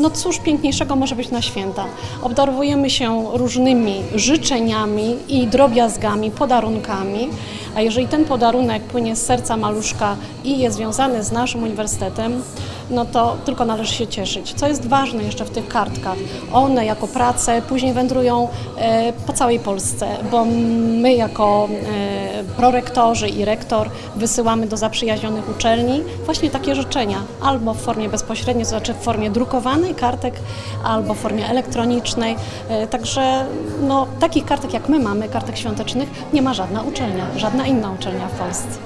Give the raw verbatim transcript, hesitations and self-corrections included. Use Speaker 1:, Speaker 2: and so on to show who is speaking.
Speaker 1: no cóż piękniejszego może być na święta. Obdarowujemy się różnymi życzeniami i drobiazgami, podarunkami, a jeżeli ten podarunek płynie z serca maluszka i jest związany z naszym uniwersytetem, no to tylko należy się cieszyć. Co jest ważne jeszcze w tych kartkach, one jako prace później wędrują e, po całej Polsce, bo my jako e, prorektorzy i rektor wysyłamy do zaprzyjaźnionych uczelni właśnie takie życzenia, albo w formie bezpośredniej, to znaczy w formie drukowanej kartek, albo w formie elektronicznej. E, także no, takich kartek jak my mamy, kartek świątecznych, nie ma żadna uczelnia, żadna inna uczelnia w Polsce.